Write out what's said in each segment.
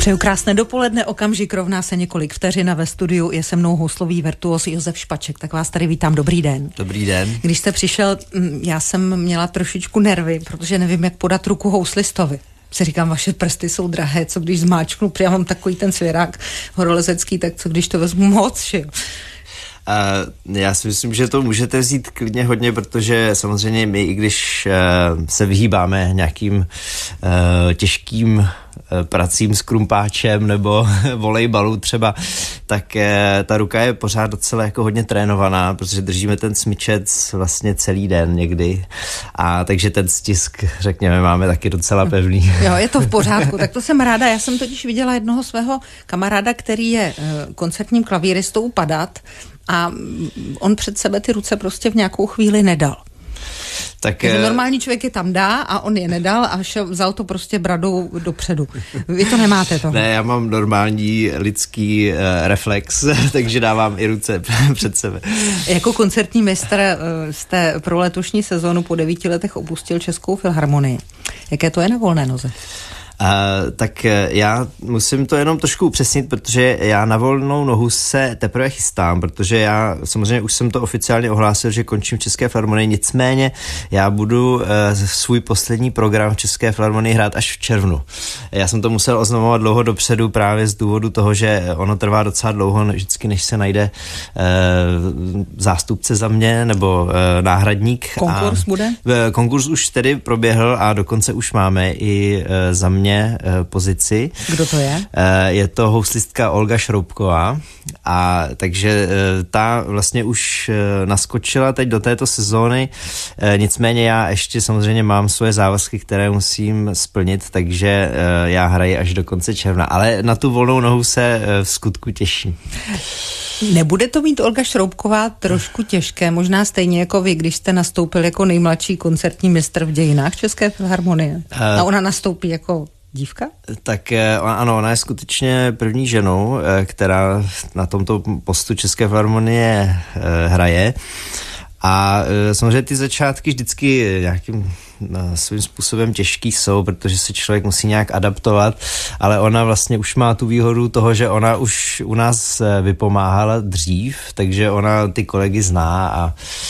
Přeju krásné dopoledne, okamžik rovná se několik vteřin a ve studiu je se mnou houslový virtuos Josef Špaček, tak vás tady vítám, dobrý den. Dobrý den. Když jste přišel, já jsem měla trošičku nervy, protože nevím, jak podat ruku houslistovi. Si říkám, vaše prsty jsou drahé, co když zmáčknu, já mám takový ten svěrák horolezecký, tak co když to vezmu moc, že jo? Já si myslím, že to můžete vzít klidně hodně, protože samozřejmě my, i když se vyhýbáme nějakým těžkým pracím s krumpáčem nebo volejbalu třeba, tak ta ruka je pořád docela jako hodně trénovaná, protože držíme ten smyčec vlastně celý den někdy, a takže ten stisk, řekněme, máme taky docela pevný. Jo, je to v pořádku, tak to jsem ráda. Já jsem totiž viděla jednoho svého kamaráda, který je koncertním klavíristou padat, a on před sebe ty ruce prostě v nějakou chvíli nedal. Takže normální člověk je tam dá a on je nedal a vzal to prostě bradou dopředu. Vy to nemáte to? Ne, já mám normální lidský reflex, takže dávám i ruce před sebe. Jako koncertní mistr jste pro letošní sezónu po 9 letech opustil Českou filharmonii. Jaké to je na volné noze? Tak já musím to jenom trošku upřesnit, protože já na volnou nohu se teprve chystám, protože já samozřejmě už jsem to oficiálně ohlásil, že končím v České filharmonii, nicméně já budu svůj poslední program v České filharmonii hrát až v červnu. Já jsem to musel oznamovat dlouho dopředu právě z důvodu toho, že ono trvá docela dlouho vždycky, než se najde zástupce za mě nebo náhradník. Konkurs bude? Konkurs už tedy proběhl a dokonce už máme i za mě pozici. Kdo to je? Je to houslistka Olga Šroubková, a takže ta vlastně už naskočila teď do této sezóny, nicméně já ještě samozřejmě mám svoje závazky, které musím splnit, takže já hraji až do konce června, ale na tu volnou nohu se v skutku těším. Nebude to mít Olga Šroubková trošku těžké, možná stejně jako vy, když jste nastoupil jako nejmladší koncertní mistr v dějinách České filharmonie? A ona nastoupí jako dívka? Tak ano, ona je skutečně první ženou, která na tomto postu České filharmonie hraje. A samozřejmě ty začátky vždycky nějakým svým způsobem těžký jsou, protože se člověk musí nějak adaptovat, ale ona vlastně už má tu výhodu toho, že ona už u nás vypomáhala dřív, takže ona ty kolegy zná a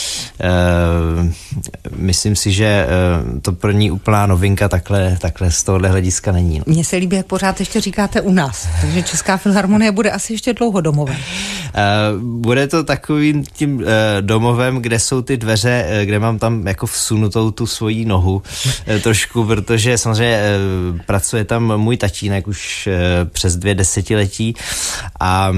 myslím si, že to pro ní úplná novinka takhle z tohohle hlediska není. Mně se líbí, jak pořád ještě říkáte u nás, takže Česká filharmonie bude asi ještě dlouho domovem. Bude to takovým tím domovem, kde jsou ty dveře, kde mám tam jako vsunutou tu svoji nohu trošku, protože samozřejmě pracuje tam můj tatínek už přes 2 desetiletí a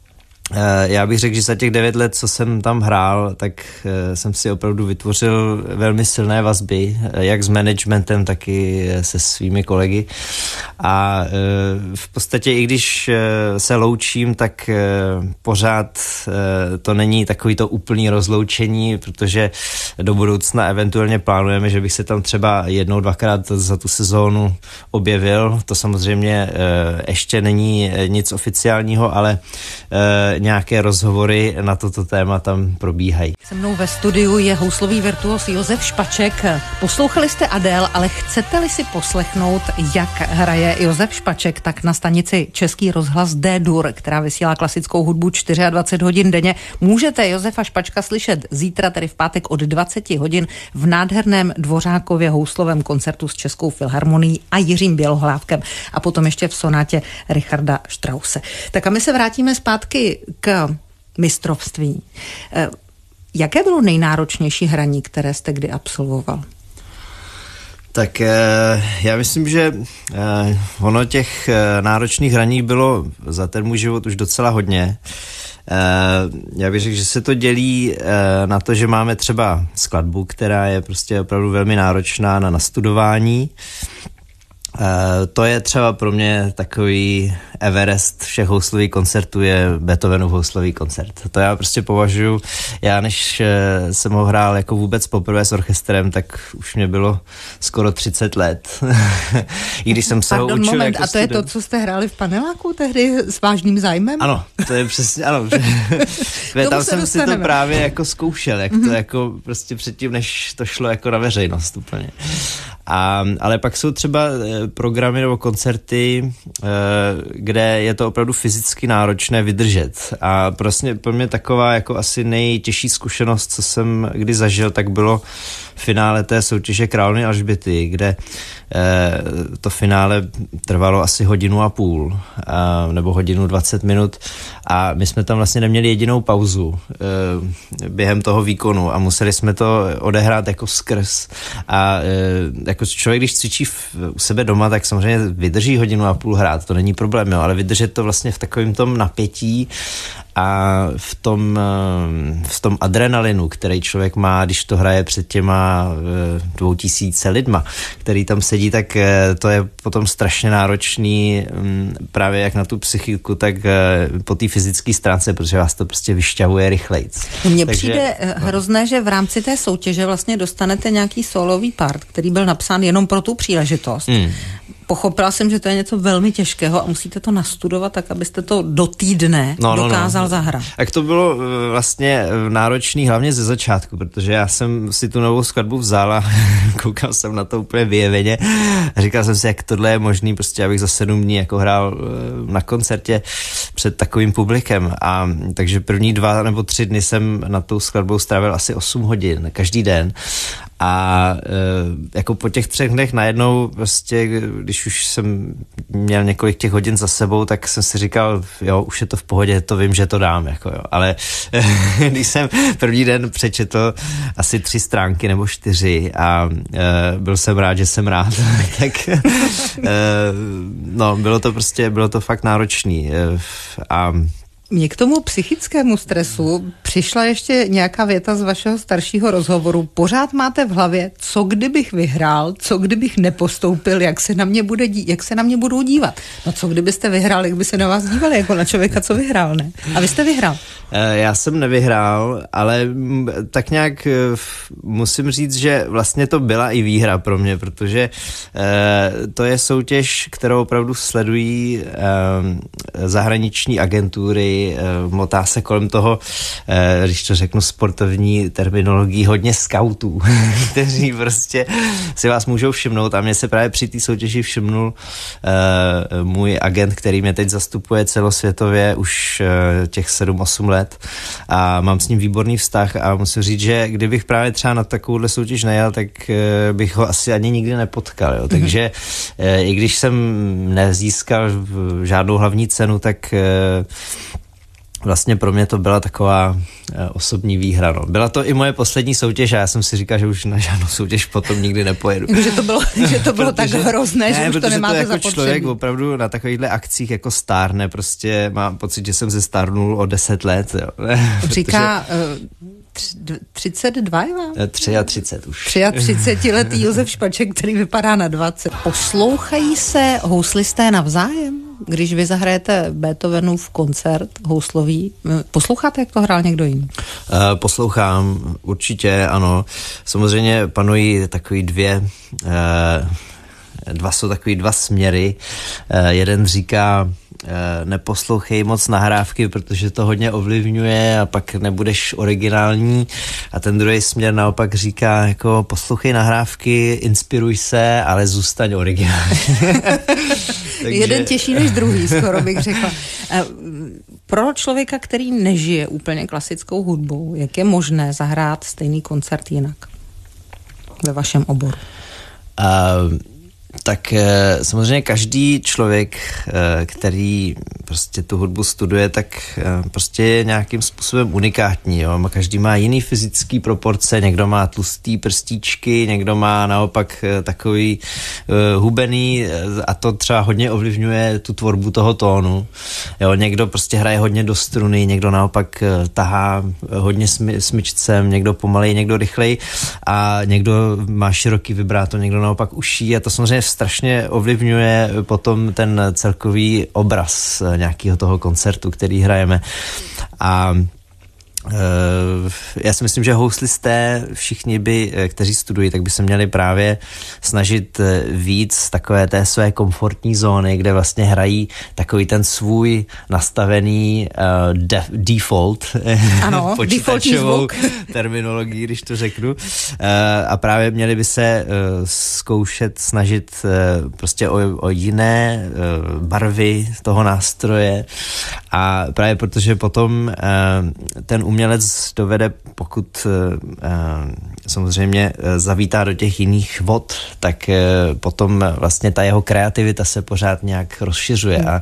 já bych řekl, že za těch 9 let, co jsem tam hrál, tak jsem si opravdu vytvořil velmi silné vazby, jak s managementem, tak i se svými kolegy. A v podstatě, i když se loučím, tak pořád to není takový to úplný rozloučení, protože do budoucna eventuálně plánujeme, že bych se tam třeba 1-2krát za tu sezónu objevil. To samozřejmě ještě není nic oficiálního, ale nějaké rozhovory na toto téma tam probíhají. Se mnou ve studiu je houslový virtuos Josef Špaček. Poslouchali jste Adele, ale chcete-li si poslechnout, jak hraje Josef Špaček, tak na stanici Český rozhlas D-Dur, která vysílá klasickou hudbu 24 hodin denně, můžete Josefa Špačka slyšet zítra, tedy v pátek od 20 hodin v nádherném Dvořákově houslovém koncertu s Českou filharmonií a Jiřím Bělohlávkem a potom ještě v sonátě Richarda Strause. Tak a my se vrátíme zpátky k mistrovství. Jaké bylo nejnáročnější hraní, které jste kdy absolvoval? Tak já myslím, že ono těch náročných hraní bylo za ten můj život už docela hodně. Já bych řekl, že se to dělí na to, že máme třeba skladbu, která je prostě opravdu velmi náročná na nastudování. To je třeba pro mě takový Everest všech houslových koncertů, je Beethovenův houslový koncert. To já prostě považuji, já než jsem ho hrál jako vůbec poprvé s orchestrem, tak už mě bylo skoro 30 let. I když jsem se ho učil moment, jako a to student. Je to, co jste hráli v paneláku tehdy s vážným zájmem? Ano, to je přesně, ano. Tam jsem si to právě jako zkoušel, jak to jako prostě předtím, než to šlo jako na veřejnost úplně. Ale pak jsou třeba programy nebo koncerty, kde je to opravdu fyzicky náročné vydržet. A prostě pro mě taková jako asi nejtěžší zkušenost, co jsem kdy zažil, tak bylo finále té soutěže Královny Alžběty, kde to finále trvalo asi 1,5 hodiny nebo 1:20 minut a my jsme tam vlastně neměli jedinou pauzu během toho výkonu a museli jsme to odehrát jako skrz a jako člověk, když cvičí u sebe doma, tak samozřejmě vydrží 1,5 hodiny hrát, to není problém, jo, ale vydržet to vlastně v takovém tom napětí a v tom adrenalinu, který člověk má, když to hraje před těma 2000 lidma, který tam sedí, tak to je potom strašně náročný právě jak na tu psychiku, tak po té fyzické stránce, protože vás to prostě vyšťavuje rychlejc. Mně přijde hrozné, že v rámci té soutěže vlastně dostanete nějaký solový part, který byl napsán jenom pro tu příležitost. Pochopila jsem, že to je něco velmi těžkého a musíte to nastudovat tak, abyste to do týdne dokázal zahrát. Tak to bylo vlastně náročný hlavně ze začátku, protože já jsem si tu novou skladbu vzal a koukal jsem na to úplně vyjeveně a říkal jsem si, jak tohle je možný, prostě abych za 7 dní jako hrál na koncertě před takovým publikem. A takže první 2 nebo 3 dny jsem na tou skladbou strávil asi 8 hodin každý den. A jako po těch 3 dnech najednou prostě, když už jsem měl několik těch hodin za sebou, tak jsem si říkal, jo, už je to v pohodě, to vím, že to dám, jako jo. Ale když jsem první den přečetl asi 3 stránky nebo 4 a byl jsem rád, že jsem rád, tak no, bylo to fakt náročný a Mně k tomu psychickému stresu přišla ještě nějaká věta z vašeho staršího rozhovoru. Pořád máte v hlavě, co kdybych vyhrál, co kdybych nepostoupil, jak se na mě budou dívat. No co kdybyste vyhrál, jak by se na vás dívali, jako na člověka, co vyhrál, ne? A vy jste vyhrál. Já jsem nevyhrál, ale tak nějak musím říct, že vlastně to byla i výhra pro mě, protože to je soutěž, kterou opravdu sledují zahraniční agentury, motá se kolem toho, když to řeknu sportovní terminologií, hodně skautů, kteří prostě si vás můžou všimnout a mě se právě při té soutěži všimnul můj agent, který mě teď zastupuje celosvětově už těch 7-8 let a mám s ním výborný vztah a musím říct, že kdybych právě třeba na takovouhle soutěž nejel, tak bych ho asi ani nikdy nepotkal, jo. Takže i když jsem nezískal žádnou hlavní cenu, tak vlastně pro mě to byla taková osobní výhra. No. Byla to i moje poslední soutěž a já jsem si říkal, že už na žádnou soutěž potom nikdy nepojedu. že to bylo tak hrozné, že už to nemáte jako zapotřebí. Člověk opravdu na takovýchhle akcích jako stárne, prostě mám pocit, že jsem se stárnul o 10 let. Jo. Říká 32 je vám? 33 už. 33letý Josef Špaček, který vypadá na 20. Poslouchají se houslisté navzájem? Když vy zahrajete Beethovenův koncert houslový, posloucháte, jak to hrál někdo jiný? Poslouchám, určitě, ano. Samozřejmě panují takový jsou takový 2 směry. Jeden říká, neposlouchej moc nahrávky, protože to hodně ovlivňuje a pak nebudeš originální. A ten druhý směr naopak říká, jako poslouchej nahrávky, inspiruj se, ale zůstaň originální. Takže jeden těžší než druhý, skoro bych řekla. Pro člověka, který nežije úplně klasickou hudbou, jak je možné zahrát stejný koncert jinak ve vašem oboru? Tak samozřejmě každý člověk, který prostě tu hudbu studuje, tak prostě je nějakým způsobem unikátní. Jo? Každý má jiný fyzický proporce, někdo má tlustý prstíčky, někdo má naopak takový hubený a to třeba hodně ovlivňuje tu tvorbu toho tónu. Jo? Někdo prostě hraje hodně do struny, někdo naopak tahá hodně smyčcem, někdo pomalej, někdo rychlej a někdo má široký vibrátor, někdo naopak uší a to samozřejmě strašně ovlivňuje potom ten celkový obraz nějakého toho koncertu, který hrajeme. A Já si myslím, že houslisté všichni kteří studují, tak by se měli právě snažit víc takové té své komfortní zóny, kde vlastně hrají takový ten svůj nastavený default, ano, počítačovou terminologii, když to řeknu. A právě měli by se zkoušet snažit prostě o jiné barvy toho nástroje a právě protože potom ten umělec dovede, pokud samozřejmě zavítá do těch jiných vod, tak potom vlastně ta jeho kreativita se pořád nějak rozšiřuje a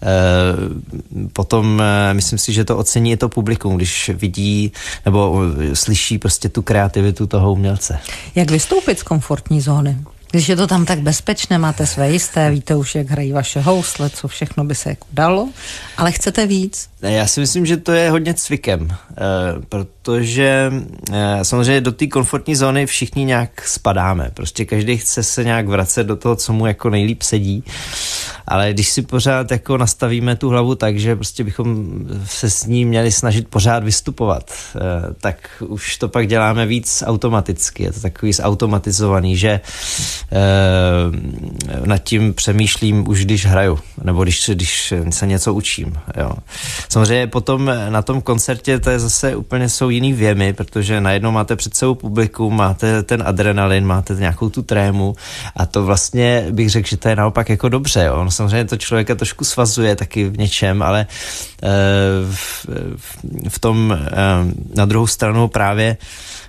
potom myslím si, že to ocení i to publikum, když vidí nebo slyší prostě tu kreativitu toho umělce. Jak vystoupit z komfortní zóny? Když je to tam tak bezpečné, máte své jisté, víte už, jak hrají vaše housle, co všechno by se jako dalo, ale chcete víc? Já si myslím, že to je hodně cvikem, protože samozřejmě do té komfortní zóny všichni nějak spadáme. Prostě každý chce se nějak vracet do toho, co mu jako nejlíp sedí, ale když si pořád jako nastavíme tu hlavu tak, že prostě bychom se s ní měli snažit pořád vystupovat, tak už to pak děláme víc automaticky. Je to takový zautomatizovaný, že nad tím přemýšlím už když hraju, nebo když se něco učím. Jo. Samozřejmě potom na tom koncertě to je zase úplně jsou jiný věmy, protože najednou máte před sebou publikum, máte ten adrenalin, máte nějakou tu trému a to vlastně bych řekl, že to je naopak jako dobře. Jo. Samozřejmě to člověka trošku svazuje taky v něčem, ale v tom na druhou stranu právě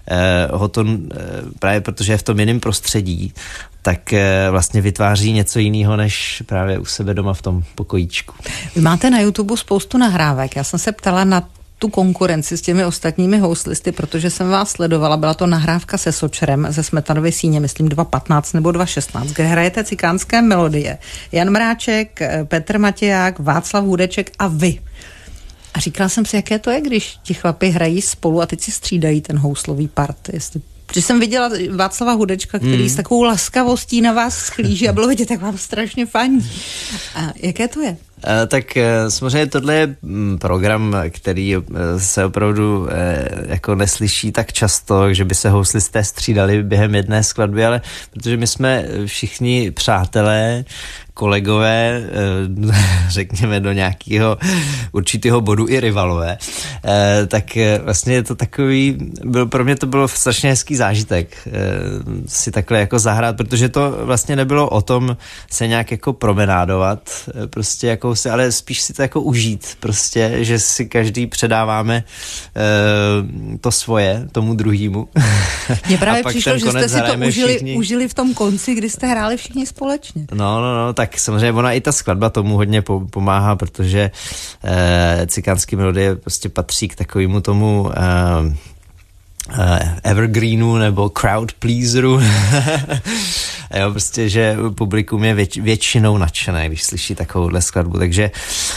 právě protože je v tom jiném prostředí, tak vlastně vytváří něco jiného, než právě u sebe doma v tom pokojíčku. Vy máte na YouTube spoustu nahrávek. Já jsem se ptala na tu konkurenci s těmi ostatními houslisty, protože jsem vás sledovala. Byla to nahrávka se Sočerem ze Smetanovy síně, myslím 2015 nebo 2016, kde hrajete cikánské melodie. Jan Mráček, Petr Matěják, Václav Hudeček a vy. A říkala jsem si, jaké to je, když ti chlapi hrají spolu a teď si střídají ten houslový part. Protože jsem viděla Václava Hudečka, který s takovou laskavostí na vás schlíží a bylo vidět, jak vám strašně fandí. A jaké to je? Tak samozřejmě tohle je program, který se opravdu jako neslyší tak často, že by se houslisté střídali během jedné skladby, ale protože my jsme všichni přátelé, kolegové, řekněme do nějakého určitého bodu i rivalové, tak vlastně je to takový, pro mě to bylo strašně hezký zážitek si takhle jako zahrát, protože to vlastně nebylo o tom se nějak jako promenádovat, prostě jako si, ale spíš si to jako užít, prostě, že si každý předáváme to svoje tomu druhému. Mně právě přišlo, že jste si to užili v tom konci, kdy jste hráli všichni společně. No, tak samozřejmě ona i ta skladba tomu hodně pomáhá, protože cikánský melodie prostě patří k takovému tomu evergreenu nebo crowd pleaseru. Jo, prostě, že publikum je většinou nadšené, když slyší takovouhle skladbu, takže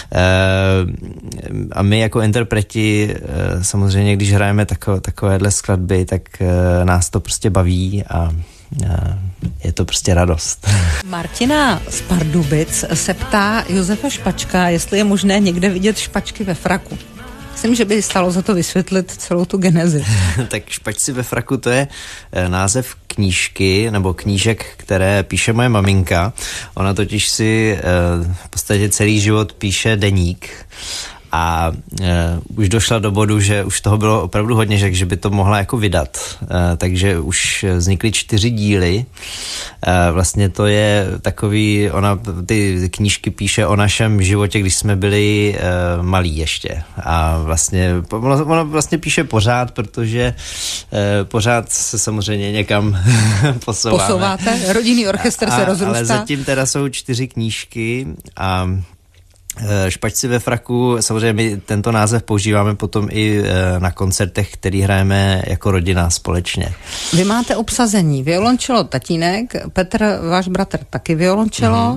a my jako interpreti samozřejmě, když hrajeme takovéhle skladby, tak nás to prostě baví a je to prostě radost. Martina z Pardubic se ptá Josefa Špačka, jestli je možné někde vidět špačky ve fraku. Myslím, že by stalo za to vysvětlit celou tu genezi. Tak Špačci ve fraku, to je název knížky nebo knížek, které píše moje maminka. Ona totiž si v podstatě celý život píše deník a už došla do bodu, že už toho bylo opravdu hodně, že by to mohla jako vydat. Takže už vznikly 4 díly. Vlastně to je takový, ona ty knížky píše o našem životě, když jsme byli malí ještě. A vlastně ona vlastně píše pořád, protože pořád se samozřejmě někam posouváme. Posouváte? Rodinný orchestr se rozrůstá. Ale zatím teda jsou 4 knížky a Špačci ve fraku, samozřejmě my tento název používáme potom i na koncertech, který hrajeme jako rodina společně. Vy máte obsazení violončelo tatínek, Petr, váš bratr, taky violončelo,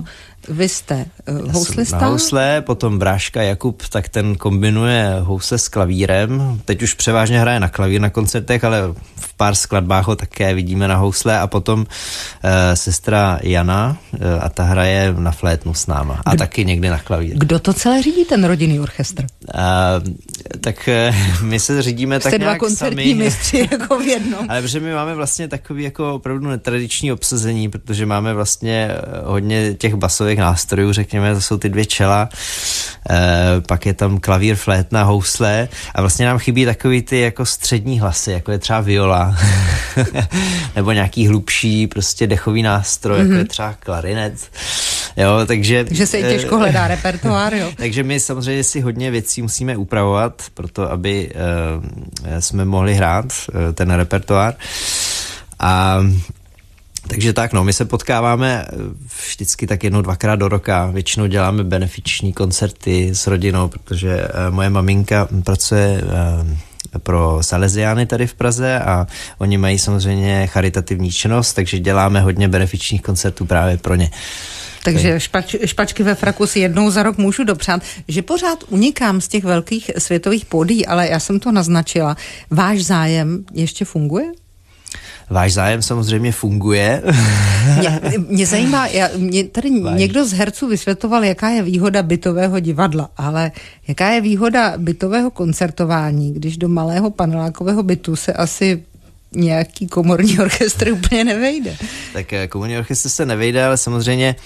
Vy jste houslista? Na housle, potom bráška Jakub, tak ten kombinuje housle s klavírem. Teď už převážně hraje na klavír na koncertech, ale v pár skladbách ho také vidíme na housle. A potom sestra Jana a ta hraje na flétnu s náma. A taky někdy na klavír. Kdo to celé řídí, ten rodinný orchestr? Tak my se řídíme tak nějak dva koncertní sami. mistři jako v jednom. Ale protože my máme vlastně takový jako opravdu netradiční obsazení, protože máme vlastně hodně těch basových nástrojů, řekněme, to jsou ty dvě čela, pak je tam klavír, flétna, housle a vlastně nám chybí takový ty jako střední hlasy, jako je třeba viola, nebo nějaký hlubší prostě dechový nástroj, jako je třeba klarinet. Jo, takže se i těžko hledá repertoár, jo. Takže my samozřejmě si hodně věcí musíme upravovat, proto aby jsme mohli hrát ten repertoár. A takže tak, no, my se potkáváme vždycky tak 1-2krát do roka. Většinou děláme benefiční koncerty s rodinou, protože moje maminka pracuje pro Salesiány tady v Praze a oni mají samozřejmě charitativní činnost, takže děláme hodně benefičních koncertů právě pro ně. Takže špačky ve fraku si jednou za rok můžu dopřát, že pořád unikám z těch velkých světových pódií, ale já jsem to naznačila. Váš zájem ještě funguje? Váš zájem samozřejmě funguje. Mě zajímá, mě tady někdo z herců vysvětloval, jaká je výhoda bytového divadla, ale jaká je výhoda bytového koncertování, když do malého panelákového bytu se asi nějaký komorní orchestr úplně nevejde. Tak komorní orchestr se nevejde, ale samozřejmě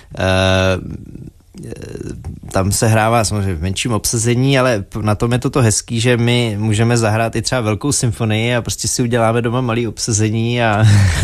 tam se hrává samozřejmě v menším obsazení, ale na tom je to hezký, že my můžeme zahrát i třeba velkou symfonii a prostě si uděláme doma malý obsazení a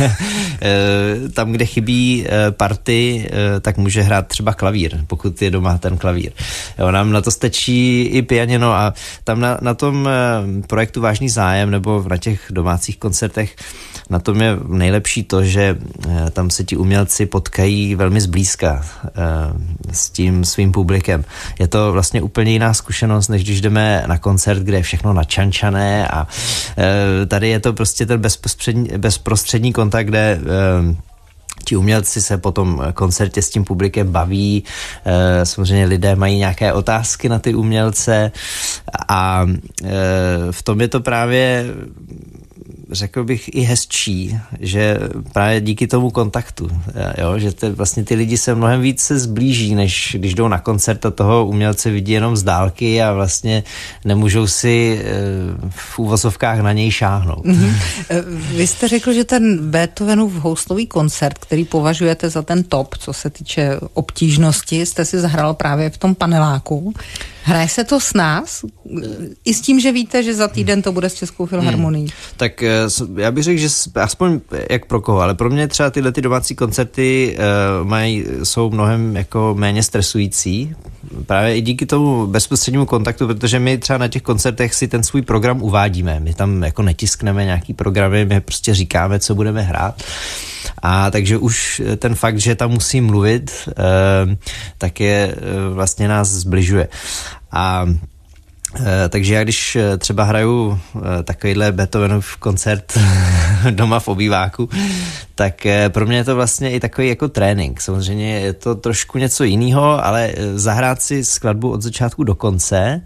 tam, kde chybí party, tak může hrát třeba klavír, pokud je doma ten klavír. Jo, nám na to stačí i pianino a tam na tom projektu Vážný zájem nebo na těch domácích koncertech na tom je nejlepší to, že tam se ti umělci potkají velmi zblízka s tím svým publikem. Je to vlastně úplně jiná zkušenost, než když jdeme na koncert, kde je všechno načančané a tady je to prostě ten bezprostřední kontakt, kde ti umělci se po tom koncertě s tím publikem baví, samozřejmě lidé mají nějaké otázky na ty umělce a v tom je to právě, řekl bych, i hezčí, že právě díky tomu kontaktu, jo, že vlastně ty lidi se mnohem víc se zblíží, než když jdou na koncert a toho umělce vidí jenom z dálky a vlastně nemůžou si v úvozovkách na něj šáhnout. Vy jste řekl, že ten Beethovenův houslový koncert, který považujete za ten top, co se týče obtížnosti, jste si zahrál právě v tom paneláku. Hraje se to s nás? I s tím, že víte, že za týden to bude s Českou filharmonií? Tak já bych řekl, že aspoň jak pro koho, ale pro mě třeba tyhle ty domácí koncerty jsou mnohem jako méně stresující. Právě i díky tomu bezprostřednímu kontaktu, protože my třeba na těch koncertech si ten svůj program uvádíme. My tam jako netiskneme nějaký programy, my prostě říkáme, co budeme hrát. A takže už ten fakt, že tam musím mluvit, tak je vlastně nás zbližuje. A takže já když třeba hraju takovýhle Beethovenův koncert doma v obýváku, tak pro mě je to vlastně i takový jako trénink. Samozřejmě je to trošku něco jiného, ale zahrát si skladbu od začátku do konce,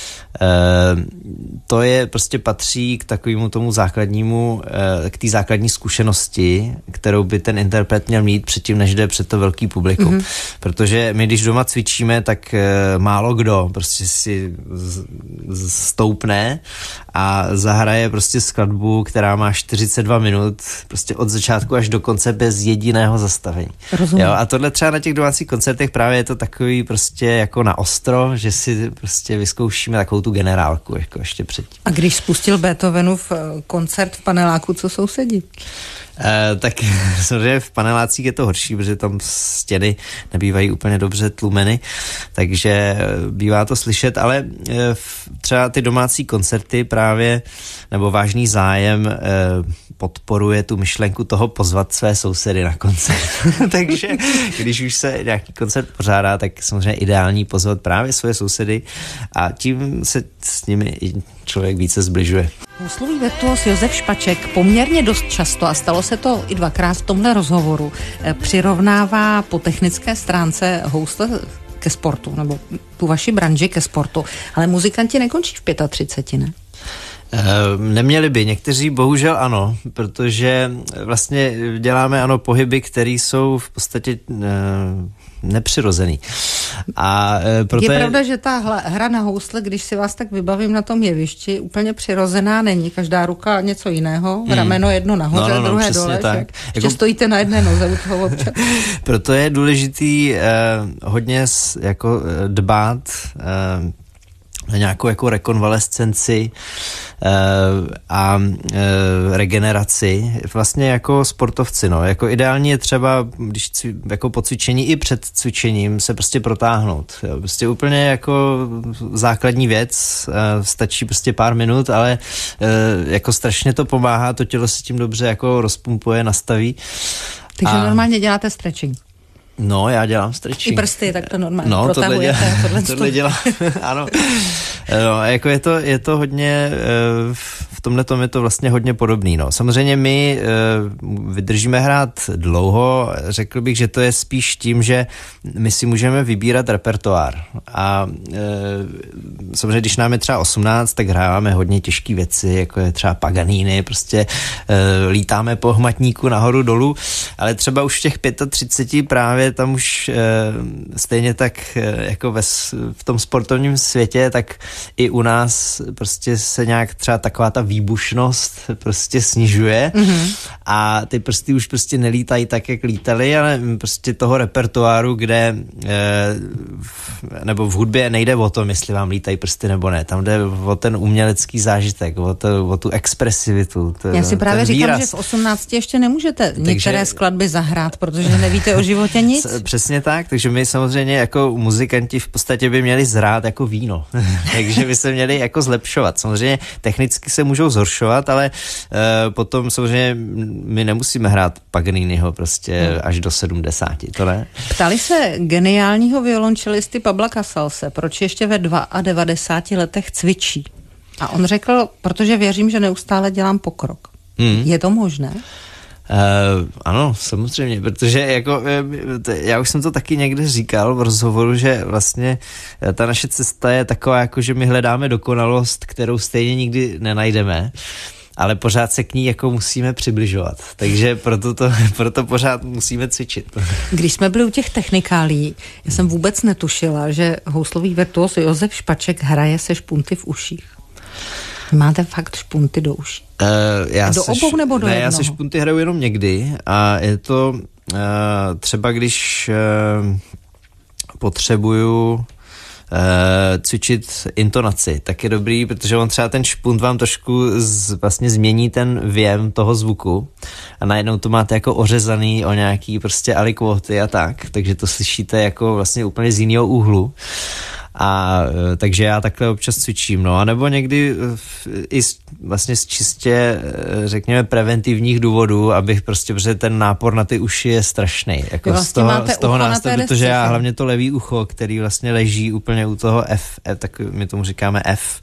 to je prostě patří k takovému tomu základnímu, k té základní zkušenosti, kterou by ten interpret měl mít předtím, než jde před to velký publikum. Protože my, když doma cvičíme, tak málo kdo prostě si stoupne a zahraje prostě skladbu, která má 42 minut, prostě od začátku až do konce bez jediného zastavení. Jo, a tohle třeba na těch domácích koncertech právě je to takový prostě jako na ostro, že si prostě vyzkoušíme takovou tu generálku jako ještě předtím. A když spustil Beethovenův koncert v paneláku, co sousedí? Tak samozřejmě v panelácích je to horší, protože tam stěny nebývají úplně dobře tlumeny, takže bývá to slyšet, ale třeba ty domácí koncerty právě, nebo Vážný zájem podporuje tu myšlenku toho pozvat své sousedy na koncert. Takže když už se nějaký koncert pořádá, tak samozřejmě ideální pozvat právě svoje sousedy a tím se s nimi i člověk více zbližuje. Houslový virtuos Josef Špaček poměrně dost často, a stalo se to i dvakrát v tomhle rozhovoru, přirovnává po technické stránce housle ke sportu, nebo tu vaši branži ke sportu. Ale muzikanti nekončí v 35, ne? Neměli by, někteří bohužel ano, protože vlastně děláme pohyby, které jsou v podstatě nepřirozený. A proto je pravda, že ta hra na housle, když si vás tak vybavím na tom jevišti, úplně přirozená není. Každá ruka něco jiného, rameno jedno nahoře, druhé dole. Tak. Že stojíte na jedné noze u toho občas. Proto je důležitý hodně dbát na nějakou rekonvalescenci a regeneraci vlastně jako sportovci, ideálně je třeba, když po cvičení i před cvičením se prostě protáhnout. Prostě úplně základní věc, stačí prostě pár minut, ale strašně to pomáhá, to tělo se tím dobře rozpumpuje, nastaví. Takže normálně děláte stretching. No, já dělám stretching. I prsty, tak to normálně protahujete. Tohle dělám, ano. No, je to hodně, v tomhletom je to vlastně hodně podobný. No. Samozřejmě my vydržíme hrát dlouho, řekl bych, že to je spíš tím, že my si můžeme vybírat repertoár. A samozřejmě, když nám je třeba 18, tak hráváme hodně těžké věci, jako je třeba Paganini, prostě lítáme po hmatníku nahoru dolů, ale třeba už v těch 35 právě tam už stejně tak v tom sportovním světě, tak i u nás prostě se nějak třeba taková ta výbušnost prostě snižuje a ty prsty už prostě nelítají tak, jak lítaly, ale prostě toho repertoáru, kde nebo v hudbě nejde o tom, jestli vám lítají prsty nebo ne. Tam jde o ten umělecký zážitek, o tu expresivitu. Já si právě říkám, že v 18 ještě nemůžete některé skladby zahrát, protože nevíte o životě nic. Přesně tak, takže my samozřejmě jako muzikanti v podstatě by měli zrát jako víno. Takže by se měli zlepšovat. Samozřejmě technicky se můžou zhoršovat, ale potom samozřejmě my nemusíme hrát Paganiniho prostě až do 70, to ne? Ptali se geniálního violončelisty Pabla Casalse, proč ještě ve 92 letech cvičí. A on řekl, protože věřím, že neustále dělám pokrok. Je to možné? Ano, samozřejmě, protože já už jsem to taky někde říkal v rozhovoru, že vlastně ta naše cesta je taková, že my hledáme dokonalost, kterou stejně nikdy nenajdeme, ale pořád se k ní musíme přibližovat. Takže proto pořád musíme cvičit. Když jsme byli u těch technikálí, já jsem vůbec netušila, že houslový virtuos Josef Špaček hraje se špunty v uších. Máte fakt špunty do uší? Do obou nebo do jednoho? Já se špunty hraju jenom někdy a je to třeba, když potřebuju cvičit intonaci, tak je dobrý, protože on třeba ten špunt vám trošku vlastně změní ten věm toho zvuku a najednou to máte ořezaný o nějaký prostě alikvóty a tak, takže to slyšíte vlastně úplně z jiného úhlu. A takže já takhle občas cvičím, no, a nebo někdy i vlastně z čistě, řekněme, preventivních důvodů, abych prostě, protože ten nápor na ty uši je strašný. Z toho nástroje, protože já hlavně to levý ucho, který vlastně leží úplně u toho F, tak my tomu říkáme F,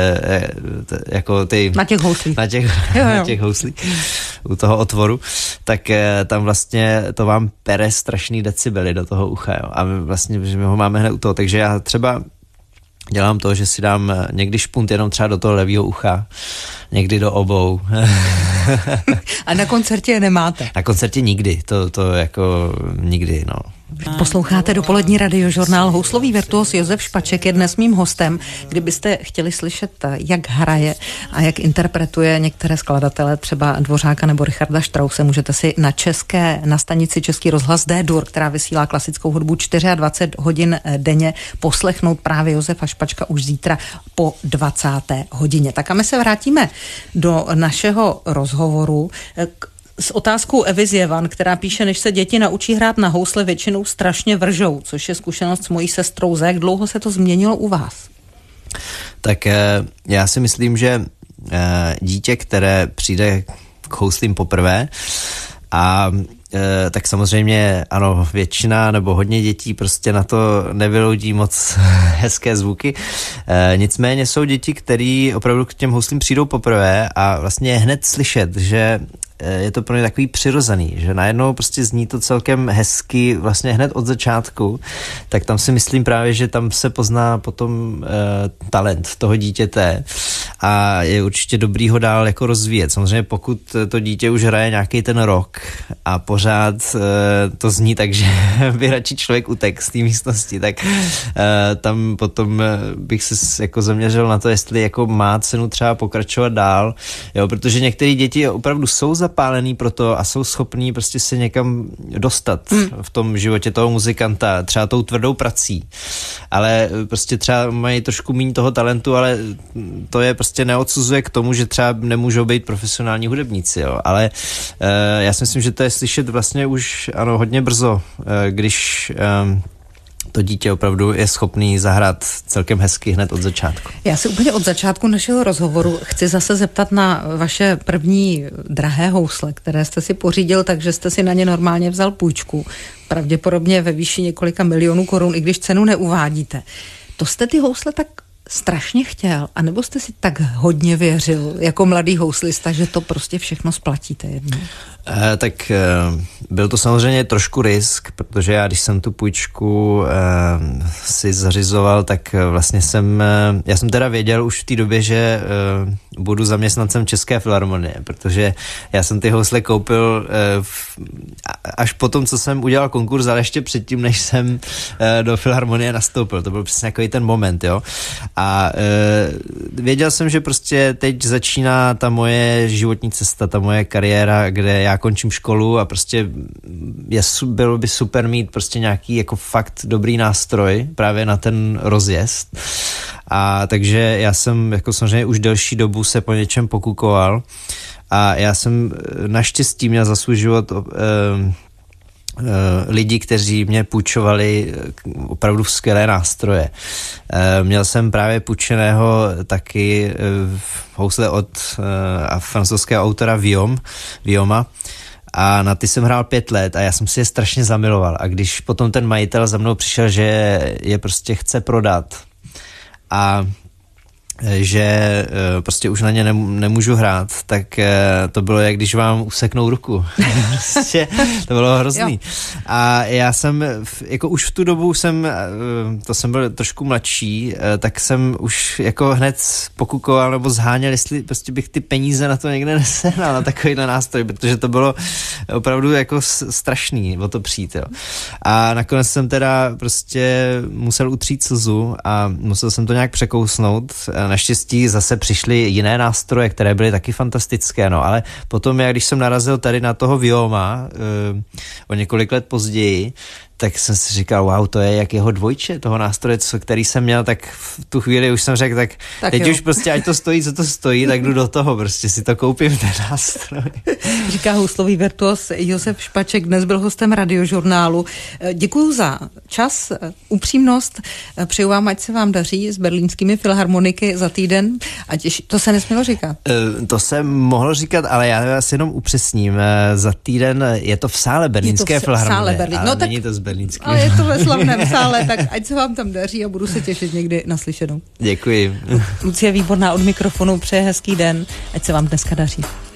na těch houslích. Na těch houslích, u toho otvoru, tak tam vlastně to vám pere strašný decibely do toho ucha, jo, a vlastně, že my ho máme hned u toho, takže já třeba dělám to, že si dám někdy špunt jenom třeba do toho levýho ucha, někdy do obou. A na koncertě je nemáte? Na koncertě nikdy, to nikdy, no. Posloucháte dopolední radiožurnál. Houslový virtuos Josef Špaček je dnes mým hostem. Kdybyste chtěli slyšet, jak hraje a jak interpretuje některé skladatele, třeba Dvořáka nebo Richarda Strause, můžete si na stanici Český rozhlas D-Dur, která vysílá klasickou hudbu 24 hodin denně, poslechnout právě Josefa Špačka už zítra po 20. hodině. Tak a my se vrátíme do našeho rozhovoru s otázkou Evy Zjevan, která píše, než se děti naučí hrát na housle, většinou strašně vržou, což je zkušenost s mojí sestrou. Za jak dlouho se to změnilo u vás? Tak já si myslím, že dítě, které přijde k houslím poprvé a tak samozřejmě ano, většina nebo hodně dětí prostě na to nevyloudí moc hezké zvuky. Nicméně jsou děti, které opravdu k těm houslím přijdou poprvé a vlastně je hned slyšet, že je to pro ně takový přirozený, že najednou prostě zní to celkem hezky vlastně hned od začátku, tak tam si myslím právě, že tam se pozná potom talent toho dítěte a je určitě dobrý ho dál jako rozvíjet. Samozřejmě pokud to dítě už hraje nějaký ten rok a pořád to zní tak, že by radši člověk utek z té místnosti, tak tam potom bych se jako zaměřil na to, jestli jako má cenu třeba pokračovat dál, jo, protože některé děti opravdu jsou zapálený pro to a jsou schopní prostě se někam dostat v tom životě toho muzikanta, třeba tou tvrdou prací, ale prostě třeba mají trošku míň toho talentu, ale to je prostě neodsuzuje k tomu, že třeba nemůžou být profesionální hudebníci, jo, ale já si myslím, že to je slyšet vlastně už ano hodně brzo, když to dítě opravdu je schopný zahrát celkem hezky hned od začátku. Já se úplně od začátku našeho rozhovoru chci zase zeptat na vaše první drahé housle, které jste si pořídil, takže jste si na ně normálně vzal půjčku. Pravděpodobně ve výši několika milionů korun, i když cenu neuvádíte. To jste ty housle tak strašně chtěl, anebo jste si tak hodně věřil jako mladý houslista, že to prostě všechno splatíte jednou? Tak byl to samozřejmě trošku risk, protože já, když jsem tu půjčku si zařizoval, tak vlastně já jsem teda věděl už v té době, že budu zaměstnancem České filharmonie, protože já jsem ty housle koupil až potom, co jsem udělal konkurs, ale ještě předtím, než jsem do filharmonie nastoupil. To byl přesně takový ten moment, jo. A věděl jsem, že prostě teď začíná ta moje životní cesta, ta moje kariéra, kde já končím školu a prostě bylo by super mít prostě nějaký jako fakt dobrý nástroj právě na ten rozjezd. A takže já jsem jako samozřejmě už delší dobu se po něčem pokukoval a já jsem naštěstí měl za svůj život lidi, kteří mě půjčovali opravdu skvělé nástroje. Měl jsem právě půjčeného taky housle od francouzského autora Vioma a na ty jsem hrál 5 let a já jsem si je strašně zamiloval. A když potom ten majitel za mnou přišel, že je prostě chce prodat a že prostě už na ně nemůžu hrát, tak to bylo, jak když vám useknou ruku. Prostě to bylo hrozný. A já jsem, jako už v tu dobu jsem byl trošku mladší, tak jsem už jako hned pokukoval nebo zháněl, jestli prostě bych ty peníze na to někde nesehnal, na takovýhle nástroj, protože to bylo opravdu jako strašný o to přijít, jo. A nakonec jsem teda prostě musel utřít slzu a musel jsem to nějak překousnout. Naštěstí zase přišly jiné nástroje, které byly taky fantastické, no, ale potom, když jsem narazil tady na toho Vioma o několik let později, tak jsem si říkal, wow, to je jak jeho dvojče, toho nástroje, který jsem měl, tak v tu chvíli už jsem řekl, tak teď jo. Už prostě, ať to stojí, co to stojí, tak jdu do toho, prostě si to koupím, ten nástroj. Říká houslový virtuos Josef Špaček, dnes byl hostem Radiožurnálu. Děkuju za čas, upřímnost, přeju vám, ať se vám daří s berlínskými filharmoniky za týden, to se nesmělo říkat. To se mohlo říkat, ale já vás jenom upřesním, za týden je to v sále berlínské filharmonie, no, není to z berlínského. Ale je to ve slavném sále, tak ať se vám tam daří a budu se těšit někdy na slyšenou. Děkuji. Lucie Výborná od mikrofonu přeje hezký den, ať se vám dneska daří.